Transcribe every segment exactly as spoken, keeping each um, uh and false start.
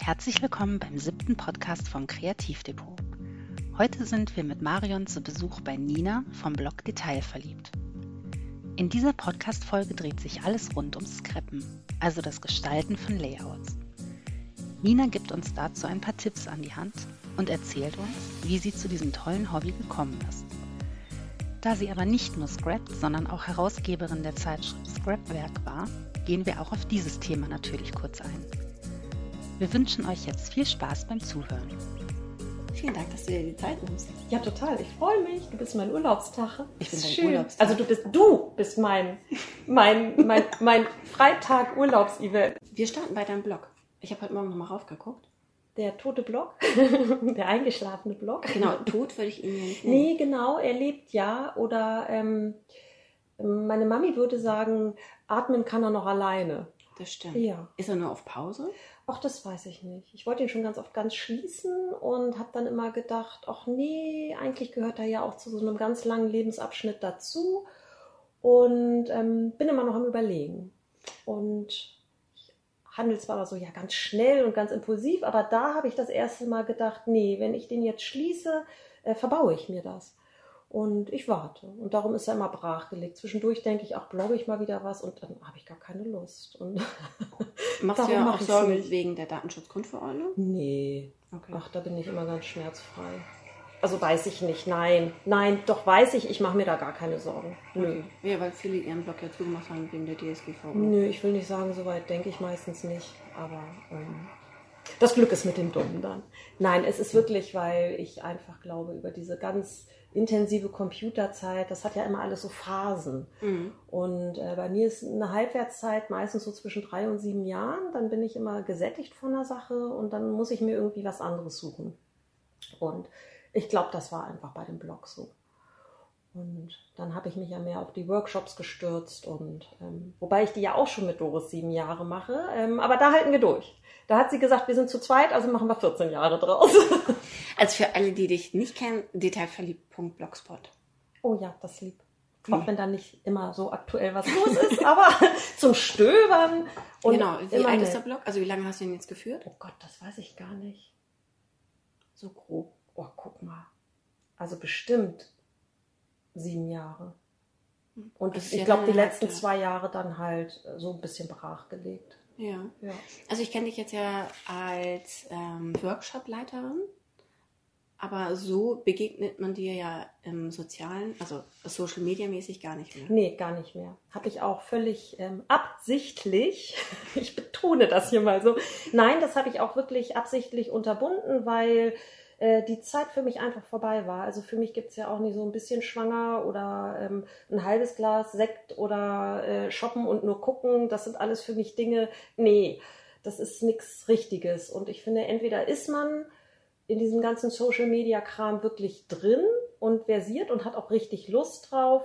Herzlich willkommen beim siebten Podcast vom Kreativdepot. Heute sind wir mit Marion zu Besuch bei Nina vom Blog Detailverliebt. In dieser Podcast-Folge dreht sich alles rund ums Scrappen, also das Gestalten von Layouts. Nina gibt uns dazu ein paar Tipps an die Hand und erzählt uns, wie sie zu diesem tollen Hobby gekommen ist. Da sie aber nicht nur scrappt, sondern auch Herausgeberin der Zeitschrift Scrapwerk war, gehen wir auch auf dieses Thema natürlich kurz ein. Wir wünschen euch jetzt viel Spaß beim Zuhören. Vielen Dank, dass du dir die Zeit nimmst. Ja, total. Ich freue mich. Du bist mein Urlaubstag. Ich bin dein schön. Urlaubstag. Also du bist du bist mein mein mein mein Freitag Urlaubs-Event. Wir starten bei deinem Blog. Ich habe heute Morgen nochmal raufgeguckt. Der tote Blog, der eingeschlafene Blog. Genau, tot würde ich ihn ja nicht nennen. Nee, genau. Er lebt ja. Oder ähm, meine Mami würde sagen, atmen kann er noch alleine. Das stimmt. Ja. Ist er nur auf Pause? Ach, das weiß ich nicht. Ich wollte ihn schon ganz oft ganz schließen und habe dann immer gedacht, ach nee, eigentlich gehört er ja auch zu so einem ganz langen Lebensabschnitt dazu und ähm, bin immer noch am Überlegen. Und ich handle zwar so ja ganz schnell und ganz impulsiv, aber da habe ich das erste Mal gedacht, nee, wenn ich den jetzt schließe, äh, verbaue ich mir das. Und ich warte. Und darum ist er immer brachgelegt. Zwischendurch denke ich, ach, blogge ich mal wieder was und dann habe ich gar keine Lust. Und Machst du ja auch Sorgen wegen der Datenschutzgrundverordnung? Nee. Okay. Ach, da bin ich immer ganz schmerzfrei. Also weiß ich nicht, nein. Nein, doch weiß ich, ich mache mir da gar keine Sorgen. Nö. Okay. Ja, weil viele ihren Blog ja zugemacht haben wegen der D S G V O. Nö, ich will nicht sagen, so weit denke ich meistens nicht. Aber ähm, das Glück ist mit dem Dummen dann. Nein, es ist wirklich, weil ich einfach glaube, über diese ganz intensive Computerzeit, das hat ja immer alles so Phasen. Mhm. Und äh, bei mir ist eine Halbwertszeit meistens so zwischen drei und sieben Jahren. Dann bin ich immer gesättigt von der Sache und dann muss ich mir irgendwie was anderes suchen. Und ich glaube, das war einfach bei dem Blog so. Und dann habe ich mich ja mehr auf die Workshops gestürzt und ähm, wobei ich die ja auch schon mit Doris sieben Jahre mache, ähm, aber da halten wir durch. Da hat sie gesagt, wir sind zu zweit, also machen wir vierzehn Jahre draus. Also für alle, die dich nicht kennen, detailverliebt punkt blogspot. Oh ja, das lieb. Auch wenn da nicht immer so aktuell was los ist, aber zum Stöbern. Und genau, wie alt ist der Blog? Also wie lange hast du ihn jetzt geführt? Oh Gott, das weiß ich gar nicht. So grob. Oh, guck mal. Also bestimmt sieben Jahre. Und ich, ich glaube, die letzten zwei Jahre dann halt so ein bisschen brachgelegt. Ja. ja. Also ich kenne dich jetzt ja als ähm, Workshop-Leiterin, aber so begegnet man dir ja im Sozialen, also Social-Media-mäßig gar nicht mehr. Nee, gar nicht mehr. Habe ich auch völlig ähm, absichtlich, ich betone das hier mal so, nein, das habe ich auch wirklich absichtlich unterbunden, weil äh, die Zeit für mich einfach vorbei war. Also für mich gibt es ja auch nicht so ein bisschen schwanger oder ähm, ein halbes Glas Sekt oder äh, shoppen und nur gucken. Das sind alles für mich Dinge, nee, das ist nichts Richtiges. Und ich finde, entweder ist man in diesem ganzen Social-Media-Kram wirklich drin und versiert und hat auch richtig Lust drauf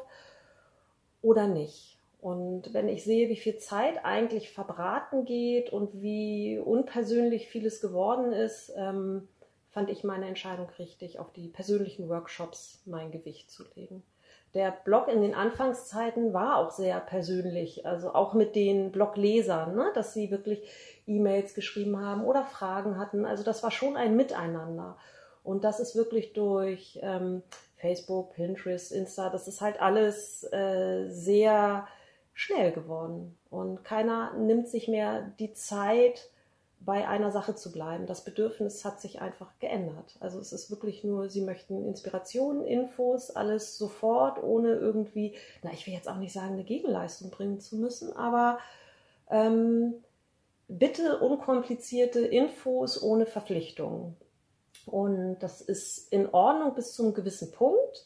oder nicht. Und wenn ich sehe, wie viel Zeit eigentlich verbraten geht und wie unpersönlich vieles geworden ist, ähm, fand ich meine Entscheidung richtig, auf die persönlichen Workshops mein Gewicht zu legen. Der Blog in den Anfangszeiten war auch sehr persönlich, also auch mit den Bloglesern, ne, dass sie wirklich E-Mails geschrieben haben oder Fragen hatten. Also das war schon ein Miteinander. Und das ist wirklich durch ähm, Facebook, Pinterest, Insta, das ist halt alles äh, sehr schnell geworden. Und keiner nimmt sich mehr die Zeit, bei einer Sache zu bleiben. Das Bedürfnis hat sich einfach geändert. Also es ist wirklich nur, sie möchten Inspirationen, Infos, alles sofort, ohne irgendwie, na, ich will jetzt auch nicht sagen, eine Gegenleistung bringen zu müssen, aber ähm, bitte unkomplizierte Infos ohne Verpflichtungen. Und das ist in Ordnung bis zu einem gewissen Punkt,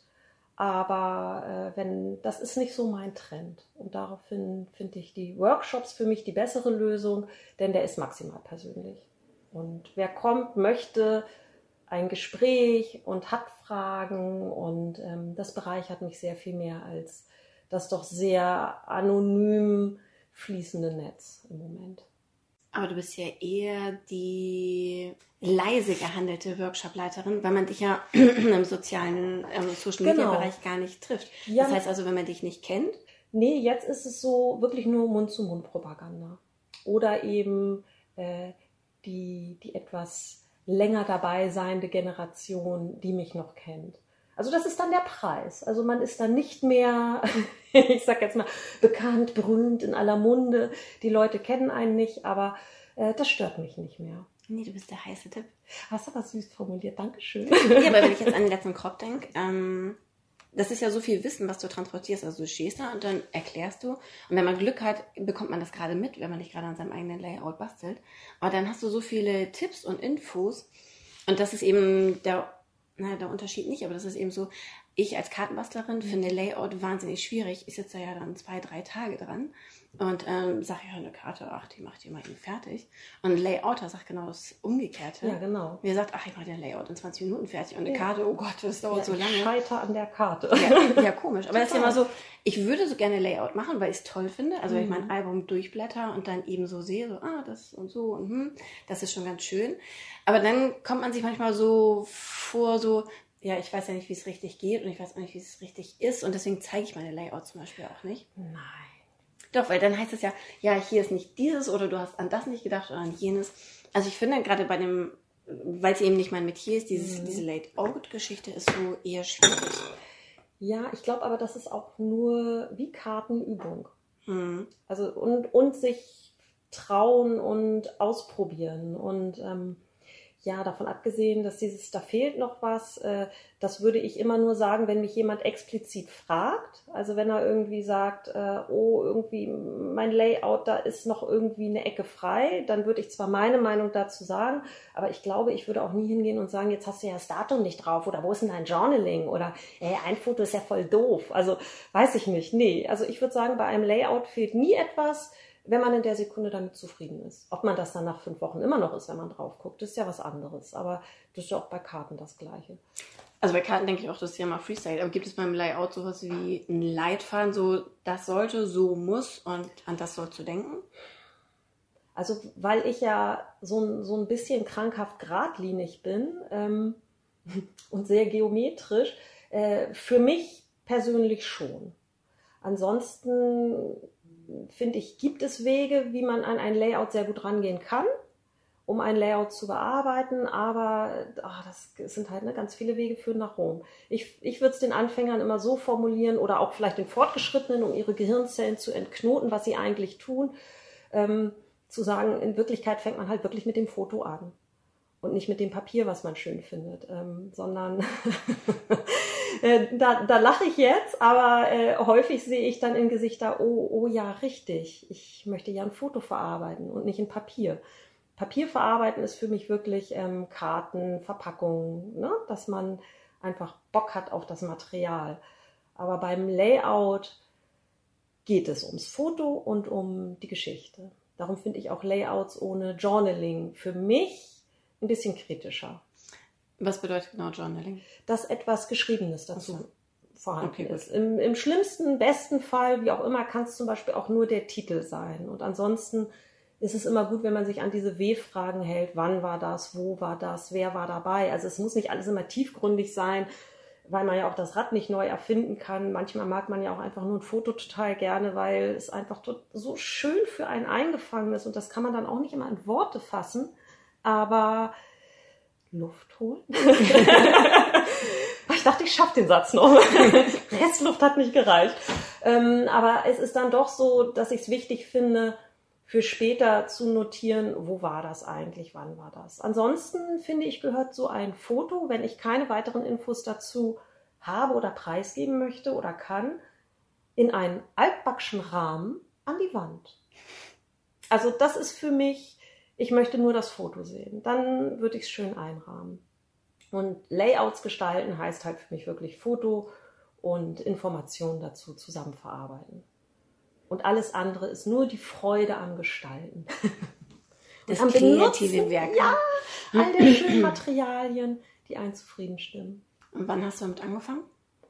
aber äh, wenn das ist nicht so mein Trend. Und daraufhin finde ich die Workshops für mich die bessere Lösung, denn der ist maximal persönlich. Und wer kommt, möchte ein Gespräch und hat Fragen und ähm, das bereichert mich sehr viel mehr als das doch sehr anonym fließende Netz im Moment. Aber du bist ja eher die leise gehandelte Workshop-Leiterin, weil man dich ja im sozialen ähm, Social-Media-Bereich genau. gar nicht trifft. Ja. Das heißt also, wenn man dich nicht kennt? Nee, jetzt ist es so wirklich nur Mund-zu-Mund-Propaganda. Oder eben äh, die, die etwas länger dabei seiende Generation, die mich noch kennt. Also das ist dann der Preis. Also man ist dann nicht mehr, ich sag jetzt mal, bekannt, berühmt, in aller Munde. Die Leute kennen einen nicht, aber äh, das stört mich nicht mehr. Nee, du bist der heiße Tipp. Hast du was süß formuliert, Dankeschön. Ja, aber wenn ich jetzt an den letzten Crop denke, ähm, das ist ja so viel Wissen, was du transportierst. Also du stehst da und dann erklärst du. Und wenn man Glück hat, bekommt man das gerade mit, wenn man nicht gerade an seinem eigenen Layout bastelt. Aber dann hast du so viele Tipps und Infos. Und das ist eben der, na, der Unterschied nicht, aber das ist eben so, ich als Kartenbastlerin finde Layout wahnsinnig schwierig. Ich sitze da ja dann zwei, drei Tage dran und ähm, sage ja eine Karte, ach, die macht ihr mal eben fertig. Und ein Layouter sagt genau das Umgekehrte. Ja, genau. Wer sagt, ach, ich mache den Layout in zwanzig Minuten fertig und eine ja. Karte, oh Gott, das dauert ja, so lange. Ich scheiter an der Karte. Ja, ja komisch. Aber das ist ja immer so, ich würde so gerne Layout machen, weil ich es toll finde. Also mhm. wenn ich mein Album durchblätter und dann eben so sehe, so, ah, das und so und hm, das ist schon ganz schön. Aber dann kommt man sich manchmal so vor, so, ja, ich weiß ja nicht, wie es richtig geht und ich weiß auch nicht, wie es richtig ist und deswegen zeige ich meine Layout zum Beispiel auch nicht. Nein. Doch, weil dann heißt es ja, ja, hier ist nicht dieses oder du hast an das nicht gedacht oder an jenes. Also ich finde gerade bei dem, weil es eben nicht mein Metier ist, dieses, mhm. diese Layout-Geschichte ist so eher schwierig. Ja, ich glaube aber, das ist auch nur wie Kartenübung. Mhm. Also und, und sich trauen und ausprobieren und ähm, ja, davon abgesehen, dass dieses, da fehlt noch was, äh, das würde ich immer nur sagen, wenn mich jemand explizit fragt. Also wenn er irgendwie sagt, äh, oh, irgendwie mein Layout, da ist noch irgendwie eine Ecke frei, dann würde ich zwar meine Meinung dazu sagen, aber ich glaube, ich würde auch nie hingehen und sagen, jetzt hast du ja das Datum nicht drauf oder wo ist denn dein Journaling oder ey, ein Foto ist ja voll doof. Also weiß ich nicht, nee. Also ich würde sagen, bei einem Layout fehlt nie etwas, wenn man in der Sekunde damit zufrieden ist. Ob man das dann nach fünf Wochen immer noch ist, wenn man drauf guckt, ist ja was anderes. Aber das ist ja auch bei Karten das Gleiche. Also bei Karten denke ich auch, das ist ja mal Freestyle. Aber gibt es beim Layout sowas wie einen Leitfaden, so das sollte, so muss und an das sollst du denken? Also weil ich ja so, so ein bisschen krankhaft geradlinig bin ähm, und sehr geometrisch, äh, für mich persönlich schon. Ansonsten finde ich, gibt es Wege, wie man an ein Layout sehr gut rangehen kann, um ein Layout zu bearbeiten, aber ach, das sind halt ne, ganz viele Wege führen nach Rom. Ich, ich würde es den Anfängern immer so formulieren oder auch vielleicht den Fortgeschrittenen, um ihre Gehirnzellen zu entknoten, was sie eigentlich tun, ähm, zu sagen, in Wirklichkeit fängt man halt wirklich mit dem Foto an und nicht mit dem Papier, was man schön findet, ähm, sondern da, da lache ich jetzt, aber äh, häufig sehe ich dann in Gesichter, oh, oh ja, richtig, ich möchte ja ein Foto verarbeiten und nicht ein Papier. Papier verarbeiten ist für mich wirklich ähm, Karten, Verpackungen, ne? Dass man einfach Bock hat auf das Material. Aber beim Layout geht es ums Foto und um die Geschichte. Darum finde ich auch Layouts ohne Journaling für mich ein bisschen kritischer. Was bedeutet genau Journaling? Dass etwas Geschriebenes dazu so. vorhanden okay, ist. Im, Im schlimmsten, besten Fall, wie auch immer, kann es zum Beispiel auch nur der Titel sein. Und ansonsten ist es immer gut, wenn man sich an diese W-Fragen hält. Wann war das? Wo war das? Wer war dabei? Also es muss nicht alles immer tiefgründig sein, weil man ja auch das Rad nicht neu erfinden kann. Manchmal mag man ja auch einfach nur ein Foto total gerne, weil es einfach so schön für einen eingefangen ist. Und das kann man dann auch nicht immer in Worte fassen. Aber Luft holen? Ich dachte, ich schaffe den Satz noch. Restluft hat nicht gereicht. Ähm, aber es ist dann doch so, dass ich es wichtig finde, für später zu notieren, wo war das eigentlich, wann war das. Ansonsten finde ich, gehört so ein Foto, wenn ich keine weiteren Infos dazu habe oder preisgeben möchte oder kann, in einen altbackschen Rahmen an die Wand. Also das ist für mich, ich möchte nur das Foto sehen. Dann würde ich es schön einrahmen. Und Layouts gestalten heißt halt für mich wirklich Foto und Informationen dazu zusammen verarbeiten. Und alles andere ist nur die Freude am Gestalten. Das am kreative Werk. Ja, all der schönen Materialien, die einen zufrieden stimmen. Und wann hast du damit angefangen?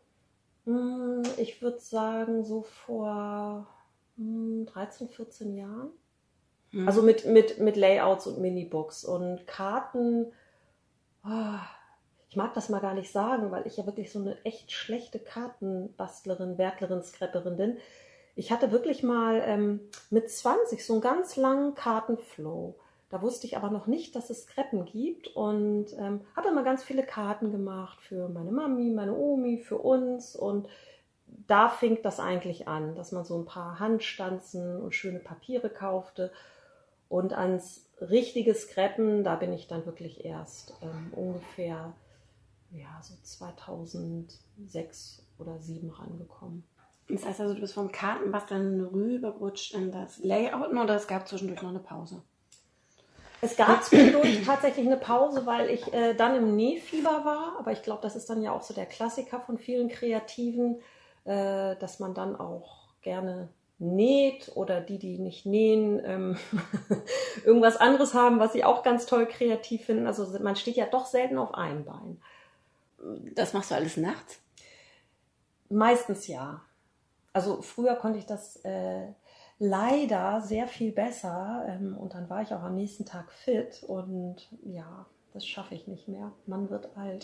Ich würde sagen, so vor dreizehn, vierzehn Jahren. Hm. Also mit, mit, mit Layouts und Minibooks und Karten. Oh, ich mag das mal gar nicht sagen, weil ich ja wirklich so eine echt schlechte Kartenbastlerin, Werklerin, Scrapperin bin. Ich hatte wirklich mal ähm, mit zwanzig so einen ganz langen Kartenflow. Da wusste ich aber noch nicht, dass es Kreppen gibt und ähm, habe immer ganz viele Karten gemacht für meine Mami, meine Omi, für uns. Und da fing das eigentlich an, dass man so ein paar Handstanzen und schöne Papiere kaufte. Und ans richtige Skreppen, da bin ich dann wirklich erst ähm, ungefähr ja, so zweitausendsechs oder zweitausendsieben rangekommen. Das heißt also, du bist vom Kartenbasteln rübergerutscht in das Layouten oder es gab zwischendurch noch eine Pause? Es gab zwischendurch tatsächlich eine Pause, weil ich äh, dann im Nähfieber war. Aber ich glaube, das ist dann ja auch so der Klassiker von vielen Kreativen, äh, dass man dann auch gerne näht oder die, die nicht nähen, ähm, irgendwas anderes haben, was sie auch ganz toll kreativ finden. Also man steht ja doch selten auf einem Bein. Das machst du alles nachts? Meistens ja. Also früher konnte ich das äh, leider sehr viel besser ähm, und dann war ich auch am nächsten Tag fit und ja, das schaffe ich nicht mehr. Man wird alt.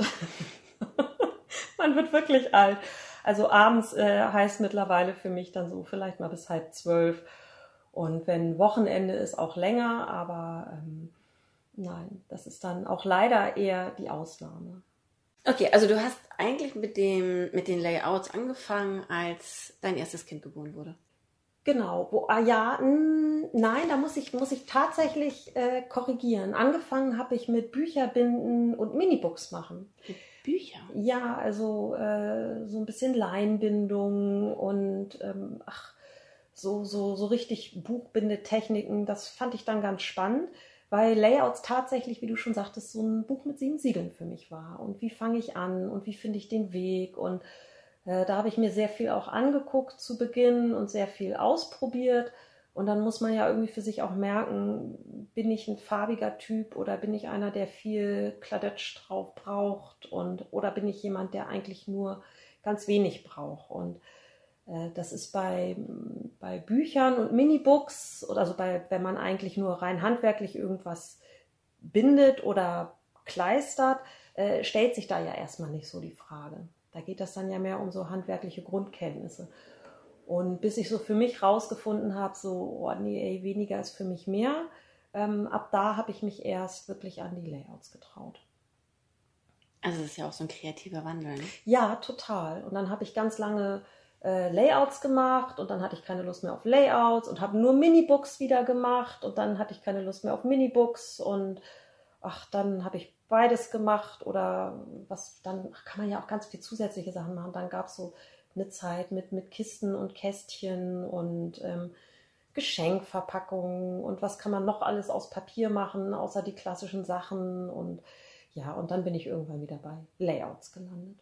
Man wird wirklich alt. Also abends äh, heißt mittlerweile für mich dann so vielleicht mal bis halb zwölf und wenn Wochenende ist, auch länger, aber ähm, nein, das ist dann auch leider eher die Ausnahme. Okay, also du hast eigentlich mit dem mit den Layouts angefangen, als dein erstes Kind geboren wurde. Genau, wo, ah ja, mh, nein, da muss ich, muss ich tatsächlich äh, korrigieren. Angefangen habe ich mit Bücherbinden und Minibooks machen. Mit Bücher? Ja, also äh, so ein bisschen Leinbindung und ähm, ach, so, so, so richtig Buchbindetechniken, das fand ich dann ganz spannend, weil Layouts tatsächlich, wie du schon sagtest, so ein Buch mit sieben Siegeln für mich war. Und wie fange ich an und wie finde ich den Weg und da habe ich mir sehr viel auch angeguckt zu Beginn und sehr viel ausprobiert. Und dann muss man ja irgendwie für sich auch merken, bin ich ein farbiger Typ oder bin ich einer, der viel Kladetsch drauf braucht und oder bin ich jemand, der eigentlich nur ganz wenig braucht. Und äh, das ist bei, bei Büchern und Minibooks, oder also bei, wenn man eigentlich nur rein handwerklich irgendwas bindet oder kleistert, äh, stellt sich da ja erstmal nicht so die Frage. Da geht das dann ja mehr um so handwerkliche Grundkenntnisse. Und bis ich so für mich rausgefunden habe, so, oh nee, ey, weniger ist für mich mehr, ähm, ab da habe ich mich erst wirklich an die Layouts getraut. Also das ist ja auch so ein kreativer Wandel, ne? Ja, total. Und dann habe ich ganz lange äh, Layouts gemacht und dann hatte ich keine Lust mehr auf Layouts und habe nur Minibooks wieder gemacht und dann hatte ich keine Lust mehr auf Minibooks und ach, dann habe ich beides gemacht oder was, dann kann man ja auch ganz viel zusätzliche Sachen machen. Dann gab es so eine Zeit mit, mit Kisten und Kästchen und ähm, Geschenkverpackungen und was kann man noch alles aus Papier machen, außer die klassischen Sachen und ja, und dann bin ich irgendwann wieder bei Layouts gelandet.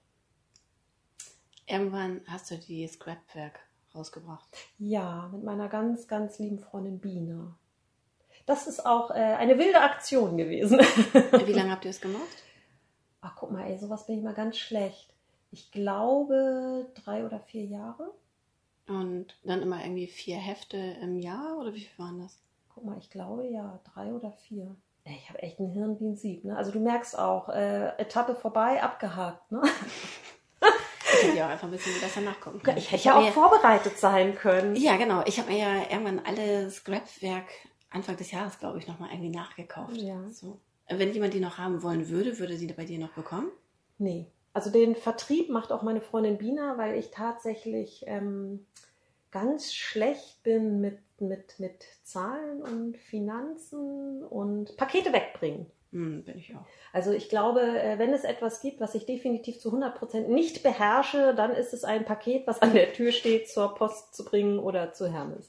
Irgendwann hast du die Scrapwerk rausgebracht. Ja, mit meiner ganz, ganz lieben Freundin Bina. Das ist auch äh, eine wilde Aktion gewesen. Wie lange habt ihr es gemacht? Ach, guck mal, ey, sowas bin ich mal ganz schlecht. Ich glaube, drei oder vier Jahre. Und dann immer irgendwie vier Hefte im Jahr? Oder wie viel waren das? Guck mal, ich glaube, ja, drei oder vier. Ey, ich habe echt ein Hirn wie ein Sieb. Ne? Also du merkst auch, äh, Etappe vorbei, abgehakt. Ne? Ich hätte ja auch einfach ein bisschen besser nachgucken können. Ich hätte ja auch ja vorbereitet sein können. Ja, genau. Ich habe mir ja irgendwann alle Scrapwerk Anfang des Jahres, glaube ich, nochmal irgendwie nachgekauft. Ja. So. Wenn jemand die noch haben wollen würde, würde sie bei dir noch bekommen? Nee. Also den Vertrieb macht auch meine Freundin Bina, weil ich tatsächlich ähm, ganz schlecht bin mit, mit, mit Zahlen und Finanzen und Pakete wegbringen. Hm, bin ich auch. Also ich glaube, wenn es etwas gibt, was ich definitiv zu hundert Prozent nicht beherrsche, dann ist es ein Paket, was an der Tür steht, zur Post zu bringen oder zu Hermes.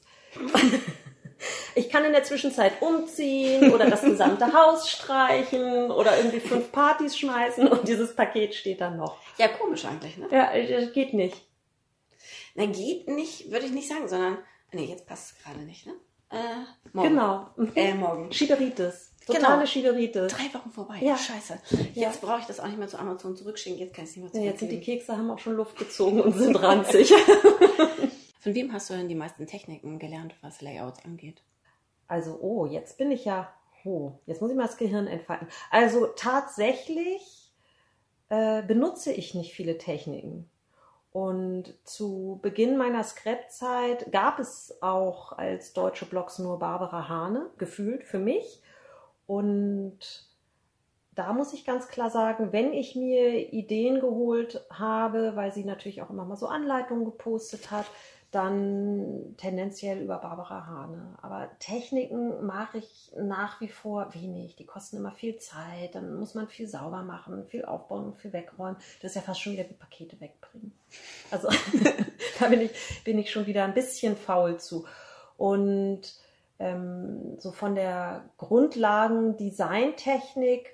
Ich kann in der Zwischenzeit umziehen oder das gesamte Haus streichen oder irgendwie fünf Partys schmeißen und dieses Paket steht dann noch. Ja, komisch eigentlich, ne? Ja, das geht nicht. Na, geht nicht, würde ich nicht sagen, sondern, nee, jetzt passt es gerade nicht, ne? Äh, morgen. Genau. Äh, morgen. Schieberitis. Totale Genau. Schieberitis. Drei Wochen vorbei. Ja. Scheiße. Ja. Jetzt brauche ich das auch nicht mehr zu Amazon zurückschicken. Jetzt kann ich es nicht mehr Ja, zurückschicken. jetzt sind die Kekse, haben auch schon Luft gezogen und sind ranzig. Von wem hast du denn die meisten Techniken gelernt, was Layouts angeht? Also, oh, jetzt bin ich ja, oh, jetzt muss ich mal das Gehirn entfalten. Also tatsächlich äh, benutze ich nicht viele Techniken. Und zu Beginn meiner Scrap-Zeit gab es auch als deutsche Blogs nur Barbara Hane, gefühlt für mich. Und da muss ich ganz klar sagen, wenn ich mir Ideen geholt habe, weil sie natürlich auch immer mal so Anleitungen gepostet hat, dann tendenziell über Barbara Hane. Aber Techniken mache ich nach wie vor wenig. Die kosten immer viel Zeit. Dann muss man viel sauber machen, viel aufbauen und viel wegräumen. Das ist ja fast schon wieder wie Pakete wegbringen. Also da bin ich, bin ich schon wieder ein bisschen faul zu. Und ähm, so von der Grundlagen-Designtechnik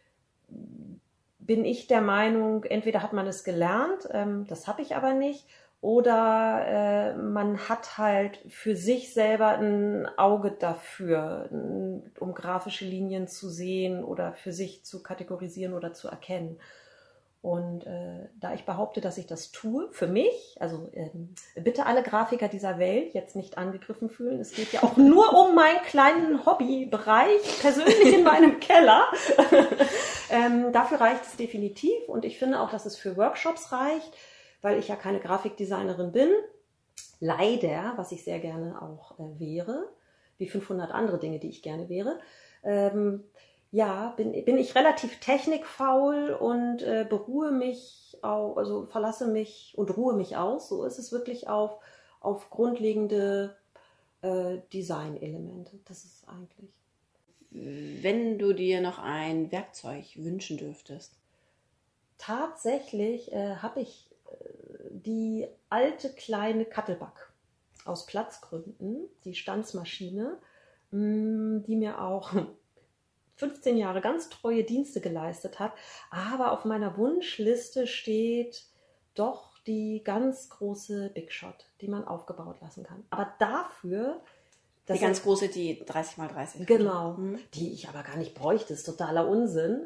bin ich der Meinung, entweder hat man es gelernt, ähm, das habe ich aber nicht, oder äh, man hat halt für sich selber ein Auge dafür, um grafische Linien zu sehen oder für sich zu kategorisieren oder zu erkennen. Und äh, da ich behaupte, dass ich das tue, für mich, also ähm, bitte alle Grafiker dieser Welt jetzt nicht angegriffen fühlen, es geht ja auch nur um meinen kleinen Hobbybereich, persönlich in meinem Keller. ähm, dafür reicht es definitiv und ich finde auch, dass es für Workshops reicht, weil ich ja keine Grafikdesignerin bin, leider, was ich sehr gerne auch äh, wäre, wie fünfhundert andere Dinge, die ich gerne wäre, ähm, ja, bin, bin ich relativ technikfaul und äh, beruhe mich, auf, also verlasse mich und ruhe mich aus, so ist es wirklich, auf, auf grundlegende äh, Designelemente. Das ist eigentlich. Wenn du dir noch ein Werkzeug wünschen dürftest? Tatsächlich äh, habe ich die alte kleine Cuttlebug aus Platzgründen, die Stanzmaschine, die mir auch fünfzehn Jahre ganz treue Dienste geleistet hat. Aber auf meiner Wunschliste steht doch die ganz große Big Shot, die man aufgebaut lassen kann. Aber dafür... Die ganz große, die dreißig mal dreißig. Genau, mhm. Die ich aber gar nicht bräuchte, ist totaler Unsinn.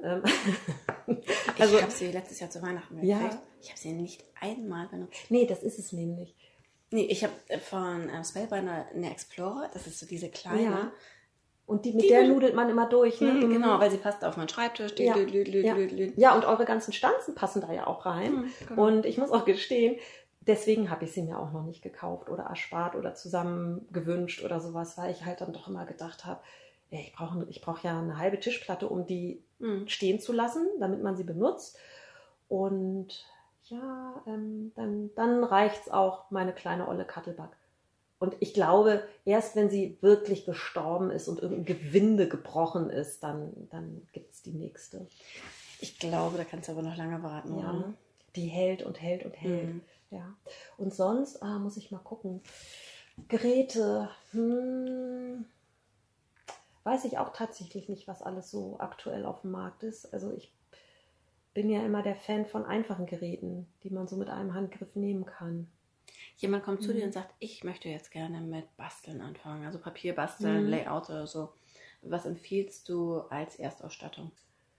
Also, ich habe sie letztes Jahr zu Weihnachten gekriegt. Ja. Ich habe sie nicht einmal benutzt. Nee, das ist es nämlich. Nee, ich habe von ähm, Spellbinder eine Explorer, das ist so diese kleine. Ja. Und die, mit die der nudelt man immer durch. Ne? Mhm, genau, weil sie passt auf meinen Schreibtisch. Ja. Lü, lü, lü, Ja. lü, lü. Ja, und eure ganzen Stanzen passen da ja auch rein. Mhm, genau. Und ich muss auch gestehen, deswegen habe ich sie mir auch noch nicht gekauft oder erspart oder zusammen gewünscht oder sowas, weil ich halt dann doch immer gedacht habe, ja, ich brauche ich brauch ja eine halbe Tischplatte, um die Mhm. stehen zu lassen, damit man sie benutzt. Und ja, ähm, dann, dann reicht es auch, meine kleine olle Cuttlebug. Und ich glaube, erst wenn sie wirklich gestorben ist und irgendein Gewinde gebrochen ist, dann, dann gibt es die nächste. Ich glaube, da kannst du aber noch lange warten, Ja, oder? die hält und hält und hält. Mhm. Ja. Und sonst ah, muss ich mal gucken. Geräte, hm, weiß ich auch tatsächlich nicht, was alles so aktuell auf dem Markt ist. Also ich bin ja immer der Fan von einfachen Geräten, die man so mit einem Handgriff nehmen kann. Jemand kommt zu Mhm. dir und sagt, ich möchte jetzt gerne mit Basteln anfangen, also Papier basteln, Mhm. Layout oder so. Was empfiehlst du als Erstausstattung?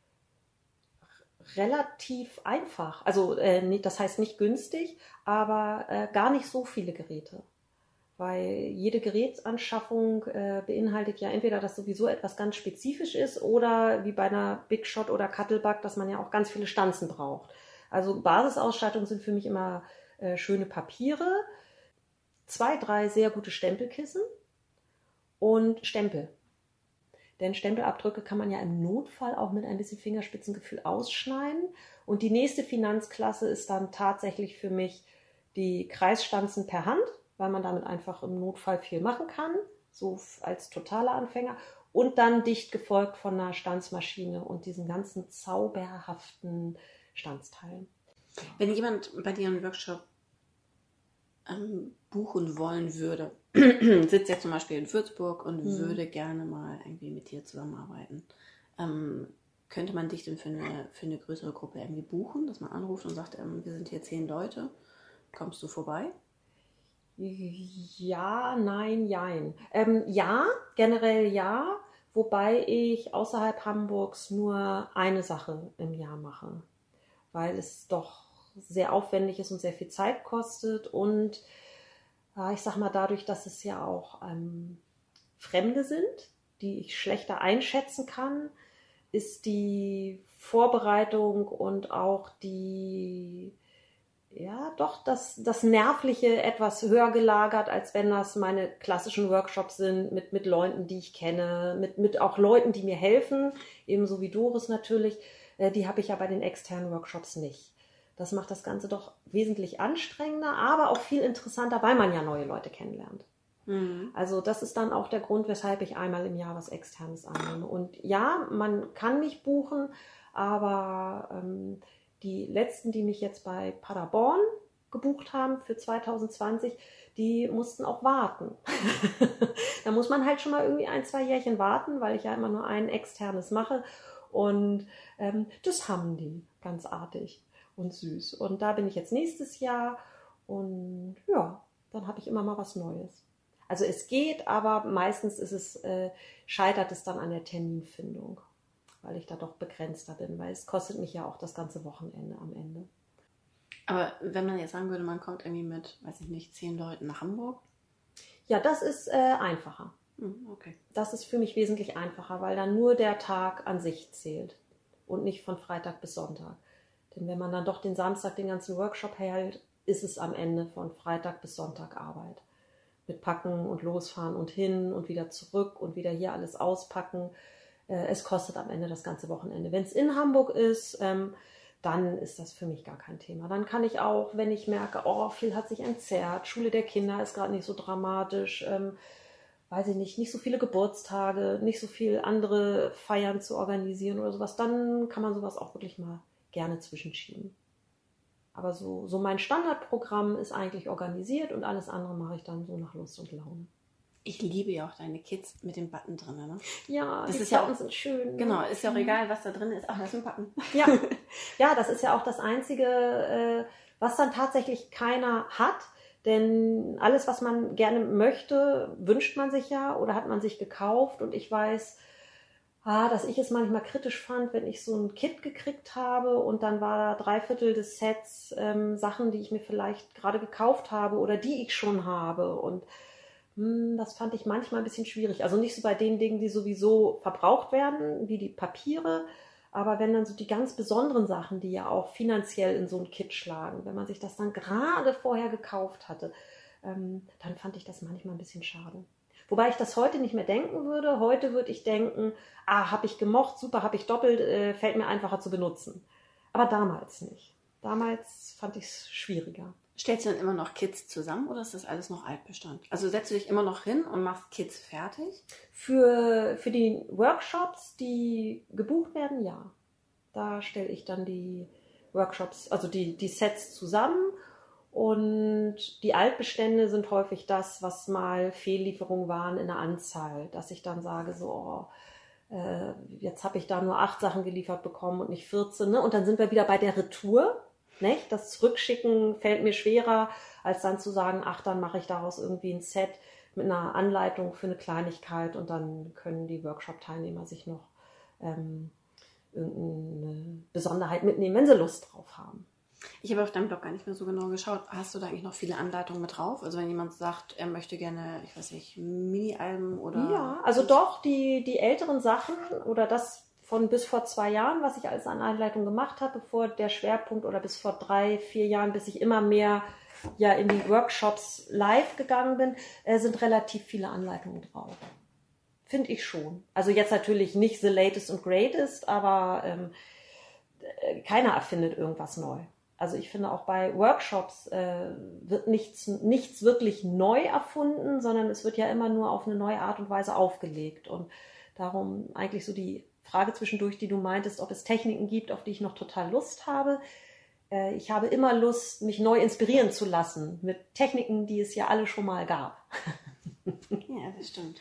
Relativ einfach. Also äh, nicht, das heißt nicht günstig, aber äh, gar nicht so viele Geräte. Weil jede Gerätsanschaffung äh, beinhaltet ja entweder, dass sowieso etwas ganz spezifisch ist oder wie bei einer Big Shot oder Cuttlebug, dass man ja auch ganz viele Stanzen braucht. Also Basisausstattung sind für mich immer äh, schöne Papiere, zwei, drei sehr gute Stempelkissen und Stempel. Denn Stempelabdrücke kann man ja im Notfall auch mit ein bisschen Fingerspitzengefühl ausschneiden. Und die nächste Finanzklasse ist dann tatsächlich für mich die Kreisstanzen per Hand, weil man damit einfach im Notfall viel machen kann, so als totaler Anfänger. Und dann dicht gefolgt von einer Stanzmaschine und diesen ganzen zauberhaften Stanzteilen. Wenn jemand bei dir einen Workshop ähm, buchen wollen würde, sitzt jetzt zum Beispiel in Würzburg und Mhm. würde gerne mal irgendwie mit dir zusammenarbeiten, ähm, könnte man dich denn für eine, für eine größere Gruppe irgendwie buchen, dass man anruft und sagt, ähm, wir sind hier zehn Leute, kommst du vorbei? Ja, nein, jein. Ähm, ja, generell ja, wobei ich außerhalb Hamburgs nur eine Sache im Jahr mache, weil es doch sehr aufwendig ist und sehr viel Zeit kostet und äh, ich sag mal dadurch, dass es ja auch ähm, Fremde sind, die ich schlechter einschätzen kann, ist die Vorbereitung und auch die ja, doch das, das Nervliche etwas höher gelagert, als wenn das meine klassischen Workshops sind, mit, mit Leuten, die ich kenne, mit, mit auch Leuten, die mir helfen, ebenso wie Doris natürlich. Äh, die habe ich ja bei den externen Workshops nicht. Das macht das Ganze doch wesentlich anstrengender, aber auch viel interessanter, weil man ja neue Leute kennenlernt. Mhm. Also das ist dann auch der Grund, weshalb ich einmal im Jahr was Externes annehme. Und ja, man kann mich buchen, aber ähm, die letzten, die mich jetzt bei Paderborn gebucht haben für zwanzig zwanzig, die mussten auch warten. Da muss man halt schon mal irgendwie ein, zwei Jährchen warten, weil ich ja immer nur ein externes mache. Und ähm, das haben die ganz artig und süß. Und da bin ich jetzt nächstes Jahr und ja, dann habe ich immer mal was Neues. Also es geht, aber meistens ist es, äh, scheitert es dann an der Terminfindung, weil ich da doch begrenzter bin, weil es kostet mich ja auch das ganze Wochenende am Ende. Aber wenn man jetzt sagen würde, man kommt irgendwie mit, weiß ich nicht, zehn Leuten nach Hamburg? Ja, das ist äh, einfacher. Hm, okay. Das ist für mich wesentlich einfacher, weil dann nur der Tag an sich zählt und nicht von Freitag bis Sonntag. Denn wenn man dann doch den Samstag den ganzen Workshop hält, ist es am Ende von Freitag bis Sonntag Arbeit. Mit Packen und Losfahren und hin und wieder zurück und wieder hier alles auspacken. Es kostet am Ende das ganze Wochenende. Wenn es in Hamburg ist, ähm, dann ist das für mich gar kein Thema. Dann kann ich auch, wenn ich merke, oh, viel hat sich entzerrt, Schule der Kinder ist gerade nicht so dramatisch, ähm, weiß ich nicht, nicht so viele Geburtstage, nicht so viel andere Feiern zu organisieren oder sowas, dann kann man sowas auch wirklich mal gerne zwischenschieben. Aber so, so mein Standardprogramm ist eigentlich organisiert und alles andere mache ich dann so nach Lust und Laune. Ich liebe ja auch deine Kits mit dem Button drin, ne? Ja, das die ist ja auch, sind schön. Genau, ist ja auch egal, was da drin ist. Ach, das ist ein Button. Ja, ja, das ist ja auch das Einzige, äh, was dann tatsächlich keiner hat. Denn alles, was man gerne möchte, wünscht man sich ja oder hat man sich gekauft. Und ich weiß, ah, dass ich es manchmal kritisch fand, wenn ich so ein Kit gekriegt habe und dann war da drei Viertel des Sets ähm, Sachen, die ich mir vielleicht gerade gekauft habe oder die ich schon habe. Und mh, das fand ich manchmal ein bisschen schwierig. Also nicht so bei den Dingen, die sowieso verbraucht werden, wie die Papiere, aber wenn dann so die ganz besonderen Sachen, die ja auch finanziell in so ein Kit schlagen, wenn man sich das dann gerade vorher gekauft hatte, ähm, dann fand ich das manchmal ein bisschen schade. Wobei ich das heute nicht mehr denken würde. Heute würde ich denken, ah, habe ich gemocht, super, habe ich doppelt, äh, fällt mir einfacher zu benutzen. Aber damals nicht. Damals fand ich es schwieriger. Stellst du dann immer noch Kits zusammen oder ist das alles noch Altbestand? Also setzt du dich immer noch hin und machst Kits fertig? Für, für die Workshops, die gebucht werden, ja. Da stelle ich dann die Workshops, also die, die Sets zusammen. Und die Altbestände sind häufig das, was mal Fehllieferungen waren in der Anzahl. Dass ich dann sage, so, oh, äh, jetzt habe ich da nur acht Sachen geliefert bekommen und nicht vierzehn. Ne? Und dann sind wir wieder bei der Retour. Nicht? Das Zurückschicken fällt mir schwerer, als dann zu sagen, ach, dann mache ich daraus irgendwie ein Set mit einer Anleitung für eine Kleinigkeit und dann können die Workshop-Teilnehmer sich noch ähm, irgendeine Besonderheit mitnehmen, wenn sie Lust drauf haben. Ich habe auf deinem Blog gar nicht mehr so genau geschaut. Hast du da eigentlich noch viele Anleitungen mit drauf? Also wenn jemand sagt, er möchte gerne, ich weiß nicht, Mini-Alben oder... Ja, also doch, die, die älteren Sachen oder das von bis vor zwei Jahren, was ich als an Anleitung gemacht habe, bevor der Schwerpunkt oder bis vor drei, vier Jahren, bis ich immer mehr ja in die Workshops live gegangen bin, äh, sind relativ viele Anleitungen drauf. Finde ich schon. Also jetzt natürlich nicht the latest und greatest, aber ähm, keiner erfindet irgendwas neu. Also ich finde auch bei Workshops äh, wird nichts, nichts wirklich neu erfunden, sondern es wird ja immer nur auf eine neue Art und Weise aufgelegt. Und darum eigentlich so die Frage zwischendurch, die du meintest, ob es Techniken gibt, auf die ich noch total Lust habe. Äh, ich habe immer Lust, mich neu inspirieren zu lassen mit Techniken, die es ja alle schon mal gab. Ja, das stimmt.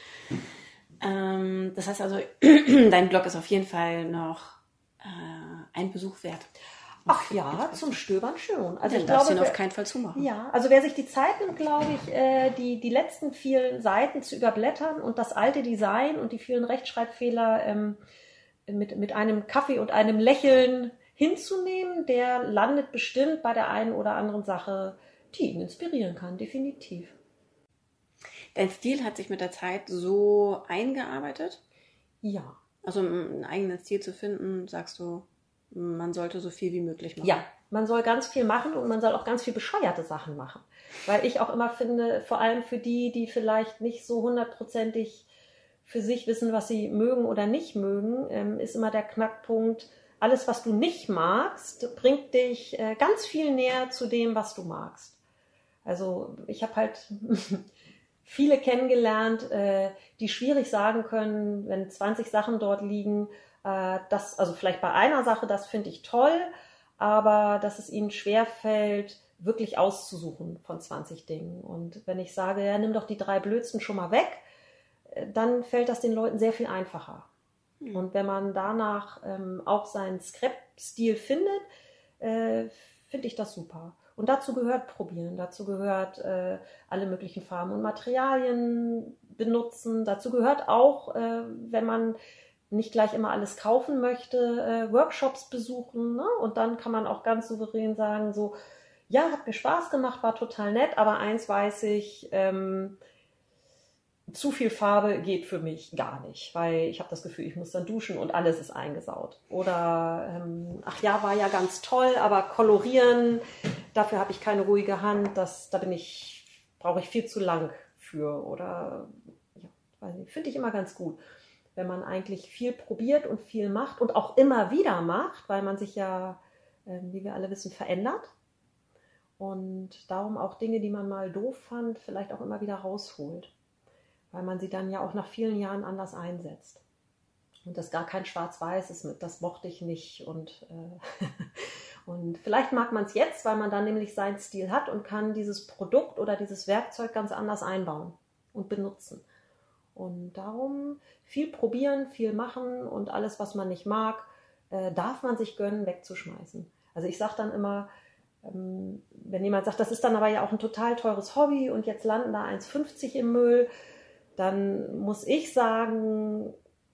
Ähm, das heißt also, dein Blog ist auf jeden Fall noch äh, ein Besuch wert. Ach ja, zum Stöbern schon. Also ich glaube, ihn auf keinen Fall zumachen. Ja, also wer sich die Zeit nimmt, glaube ich, äh, die, die letzten vielen Seiten zu überblättern und das alte Design und die vielen Rechtschreibfehler ähm, mit, mit einem Kaffee und einem Lächeln hinzunehmen, der landet bestimmt bei der einen oder anderen Sache, die ihn inspirieren kann, definitiv. Dein Stil hat sich mit der Zeit so eingearbeitet? Ja. Also einen eigenen Stil zu finden, sagst du, man sollte so viel wie möglich machen. Ja, man soll ganz viel machen und man soll auch ganz viel bescheuerte Sachen machen. Weil ich auch immer finde, vor allem für die, die vielleicht nicht so hundertprozentig für sich wissen, was sie mögen oder nicht mögen, ist immer der Knackpunkt, alles, was du nicht magst, bringt dich ganz viel näher zu dem, was du magst. Also ich habe halt viele kennengelernt, die schwierig sagen können, wenn zwanzig Sachen dort liegen, das, also vielleicht bei einer Sache, das finde ich toll, aber dass es ihnen schwerfällt, wirklich auszusuchen von zwanzig Dingen. Und wenn ich sage, ja, nimm doch die drei blödsten schon mal weg, dann fällt das den Leuten sehr viel einfacher. Mhm. Und wenn man danach ähm, auch seinen Scrap-Stil findet, äh, finde ich das super. Und dazu gehört probieren, dazu gehört äh, alle möglichen Farben und Materialien benutzen, dazu gehört auch, äh, wenn man nicht gleich immer alles kaufen möchte, äh, Workshops besuchen, ne? Und dann kann man auch ganz souverän sagen, so, ja, hat mir Spaß gemacht, war total nett, aber eins weiß ich, ähm, zu viel Farbe geht für mich gar nicht, weil ich habe das Gefühl, ich muss dann duschen und alles ist eingesaut. Oder, ähm, ach ja, war ja ganz toll, aber kolorieren, dafür habe ich keine ruhige Hand, das, da bin ich, brauche ich viel zu lang für. Oder, ja, finde ich immer ganz gut, wenn man eigentlich viel probiert und viel macht und auch immer wieder macht, weil man sich ja, äh, wie wir alle wissen, verändert. Und darum auch Dinge, die man mal doof fand, vielleicht auch immer wieder rausholt. Weil man sie dann ja auch nach vielen Jahren anders einsetzt. Und das gar kein Schwarz-Weiß ist mit, das mochte ich nicht. Und, äh, und vielleicht mag man es jetzt, weil man dann nämlich seinen Stil hat und kann dieses Produkt oder dieses Werkzeug ganz anders einbauen und benutzen. Und darum viel probieren, viel machen und alles, was man nicht mag, äh, darf man sich gönnen, wegzuschmeißen. Also ich sage dann immer, ähm, wenn jemand sagt, das ist dann aber ja auch ein total teures Hobby und jetzt landen da eins fünfzig im Müll, dann muss ich sagen,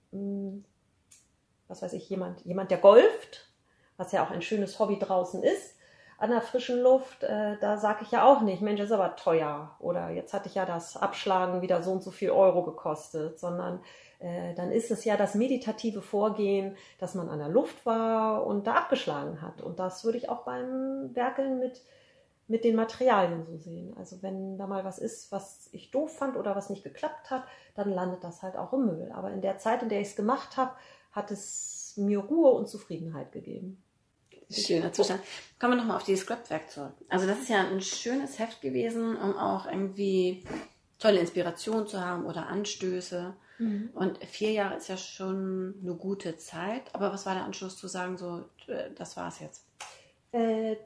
was weiß ich, jemand, jemand, der golft, was ja auch ein schönes Hobby draußen ist, an der frischen Luft, äh, da sage ich ja auch nicht, Mensch, das ist aber teuer. Oder jetzt hatte ich ja das Abschlagen wieder so und so viel Euro gekostet, sondern äh, dann ist es ja das meditative Vorgehen, dass man an der Luft war und da abgeschlagen hat. Und das würde ich auch beim Werkeln mit mit den Materialien so sehen. Also wenn da mal was ist, was ich doof fand oder was nicht geklappt hat, dann landet das halt auch im Müll. Aber in der Zeit, in der ich es gemacht habe, hat es mir Ruhe und Zufriedenheit gegeben. Schöner Zustand. Kommen wir nochmal auf die Scrap-Werkzeug. Also das ist ja ein schönes Heft gewesen, um auch irgendwie tolle Inspiration zu haben oder Anstöße. Mhm. Und vier Jahre ist ja schon eine gute Zeit. Aber was war der Anschluss zu sagen, so, das war's jetzt? Äh,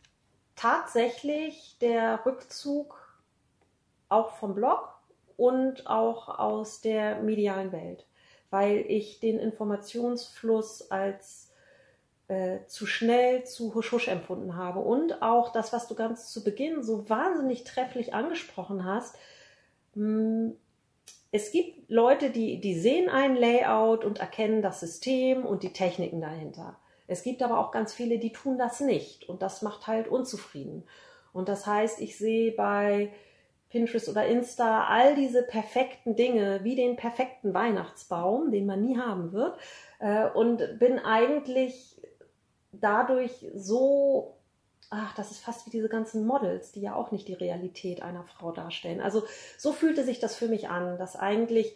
Tatsächlich der Rückzug auch vom Blog und auch aus der medialen Welt, weil ich den Informationsfluss als äh, zu schnell, zu husch husch empfunden habe. Und auch das, was du ganz zu Beginn so wahnsinnig trefflich angesprochen hast, mh, es gibt Leute, die, die sehen ein Layout und erkennen das System und die Techniken dahinter. Es gibt aber auch ganz viele, die tun das nicht und das macht halt unzufrieden. Und das heißt, ich sehe bei Pinterest oder Insta all diese perfekten Dinge, wie den perfekten Weihnachtsbaum, den man nie haben wird, und bin eigentlich dadurch so, ach, das ist fast wie diese ganzen Models, die ja auch nicht die Realität einer Frau darstellen. Also so fühlte sich das für mich an, dass eigentlich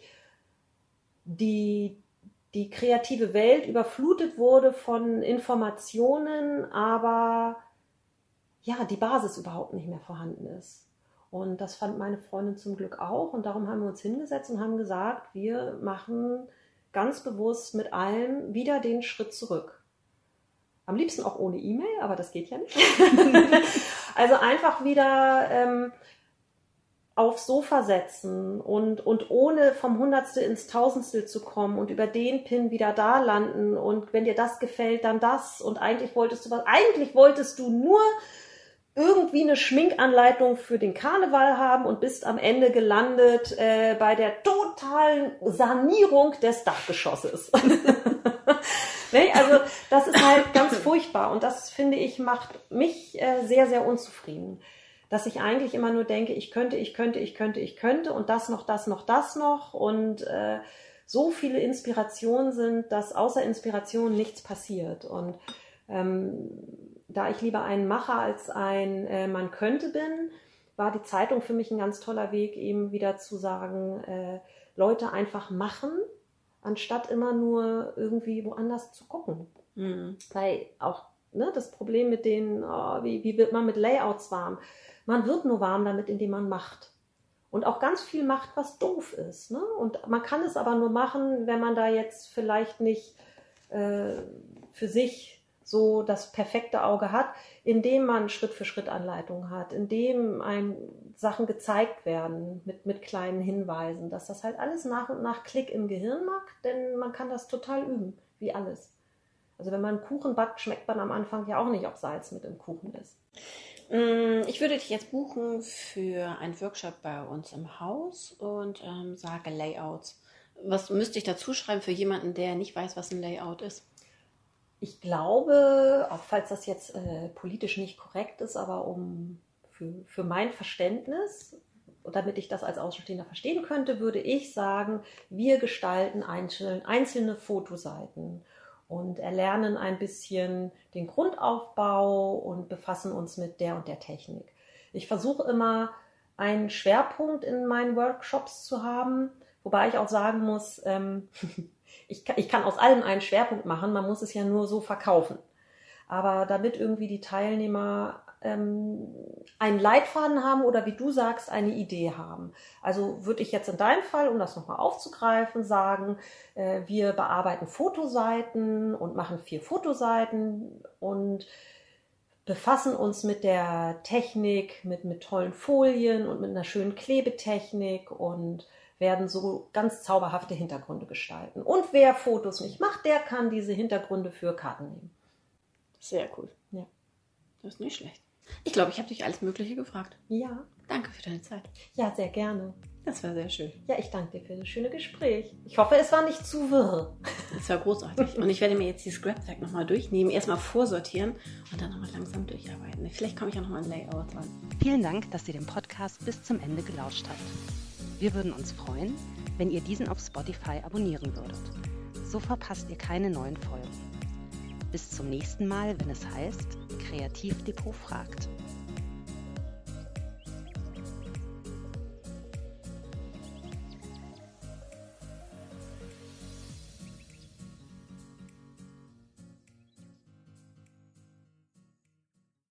die die kreative Welt überflutet wurde von Informationen, aber ja, die Basis überhaupt nicht mehr vorhanden ist. Und das fand meine Freundin zum Glück auch. Und darum haben wir uns hingesetzt und haben gesagt, wir machen ganz bewusst mit allem wieder den Schritt zurück. Am liebsten auch ohne E-Mail, aber das geht ja nicht. Also einfach wieder ähm, aufs Sofa setzen und, und ohne vom Hundertstel ins Tausendstel zu kommen und über den Pin wieder da landen und wenn dir das gefällt, dann das und eigentlich wolltest du was, eigentlich wolltest du nur irgendwie eine Schminkanleitung für den Karneval haben und bist am Ende gelandet äh, bei der totalen Sanierung des Dachgeschosses. Also das ist halt ganz furchtbar und das, finde ich, macht mich äh, sehr, sehr unzufrieden. Dass ich eigentlich immer nur denke, ich könnte, ich könnte, ich könnte, ich könnte und das noch, das noch, das noch und äh, so viele Inspirationen sind, dass außer Inspiration nichts passiert. Und ähm, da ich lieber ein Macher als ein äh, Man könnte bin, war die Zeitung für mich ein ganz toller Weg, eben wieder zu sagen, äh, Leute einfach machen, anstatt immer nur irgendwie woanders zu gucken. Mhm. Weil auch ne, das Problem mit den, oh, wie, wie wird man mit Layouts warm? Man wird nur warm damit, indem man macht. Und auch ganz viel macht, was doof ist. Ne? Und man kann es aber nur machen, wenn man da jetzt vielleicht nicht äh, für sich so das perfekte Auge hat, indem man Schritt-für-Schritt-Anleitungen hat, indem einem Sachen gezeigt werden mit, mit kleinen Hinweisen, dass das halt alles nach und nach Klick im Gehirn macht, denn man kann das total üben, wie alles. Also wenn man einen Kuchen backt, schmeckt man am Anfang ja auch nicht, ob Salz mit im Kuchen ist. Ich würde dich jetzt buchen für einen Workshop bei uns im Haus und ähm, sage Layouts. Was müsste ich dazu schreiben für jemanden, der nicht weiß, was ein Layout ist? Ich glaube, auch falls das jetzt äh, politisch nicht korrekt ist, aber um für, für mein Verständnis, und damit ich das als Außenstehender verstehen könnte, würde ich sagen, wir gestalten einzelne, einzelne Fotoseiten und erlernen ein bisschen den Grundaufbau und befassen uns mit der und der Technik. Ich versuche immer, einen Schwerpunkt in meinen Workshops zu haben, wobei ich auch sagen muss, ähm, ich, kann, ich kann aus allem einen Schwerpunkt machen, man muss es ja nur so verkaufen. Aber damit irgendwie die Teilnehmer ähm, einen Leitfaden haben oder wie du sagst, eine Idee haben. Also würde ich jetzt in deinem Fall, um das nochmal aufzugreifen, sagen, äh, wir bearbeiten Fotoseiten und machen vier Fotoseiten und befassen uns mit der Technik, mit, mit tollen Folien und mit einer schönen Klebetechnik und werden so ganz zauberhafte Hintergründe gestalten. Und wer Fotos nicht macht, der kann diese Hintergründe für Karten nehmen. Sehr cool. Ja. Das ist nicht schlecht. Ich glaube, ich habe dich alles Mögliche gefragt. Ja. Danke für deine Zeit. Ja, sehr gerne. Das war sehr schön. Ja, ich danke dir für das schöne Gespräch. Ich hoffe, es war nicht zu wirr. Das war großartig. Und ich werde mir jetzt die Scrapsack nochmal durchnehmen, erstmal vorsortieren und dann nochmal langsam durcharbeiten. Vielleicht komme ich auch nochmal ein Layout an. Vielen Dank, dass ihr den Podcast bis zum Ende gelauscht habt. Wir würden uns freuen, wenn ihr diesen auf Spotify abonnieren würdet. So verpasst ihr keine neuen Folgen. Bis zum nächsten Mal, wenn es heißt, Kreativdepot fragt.